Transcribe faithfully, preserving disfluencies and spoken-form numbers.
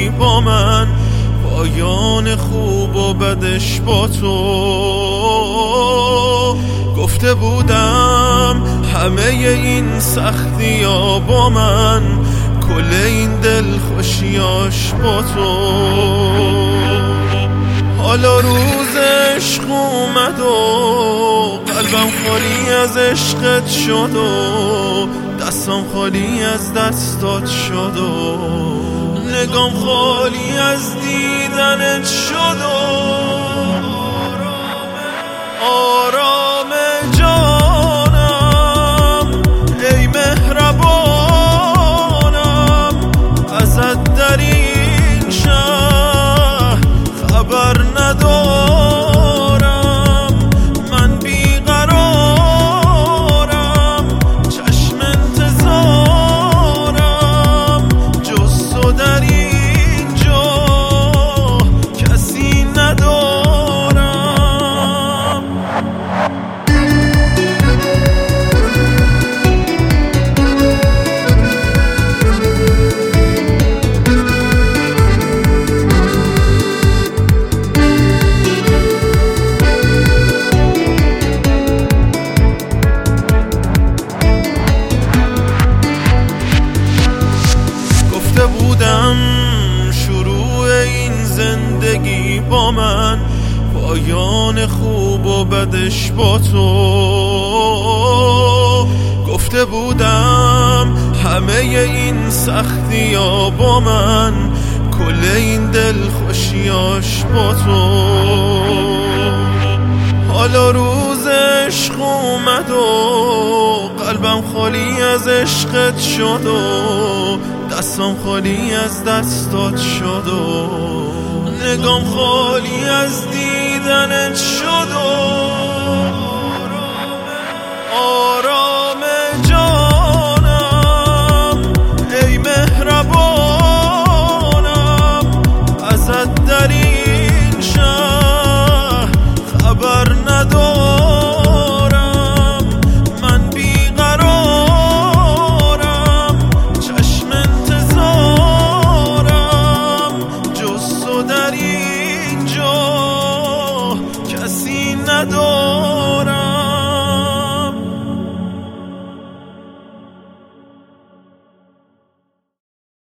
با من، پایان خوب و بدش با تو. گفته بودم همه این سختی ها با من، کل این دل خوشیاش با تو. حالا روز عشق اومد و قلبم خالی از عشقت شد و دستم خالی از دستات شد و نگام خالی از دیدنت شد و آرام جانم ای مهربانم، ازت در این شهر خبر ندارم. من بیقرارم، چشم انتظارم، جز تو در اینجا کسی ندارم. بودم شروع این زندگی با من، پایان خوب و بدش با تو. گفته بودم همه این سختی ها با من، کل این دل خوشیاش با تو. حالا روز عشق اومد و قلبم خالی از عشقت شد و دستم خالی از دستات شد و نگام خالی از دیدنت شد و آرام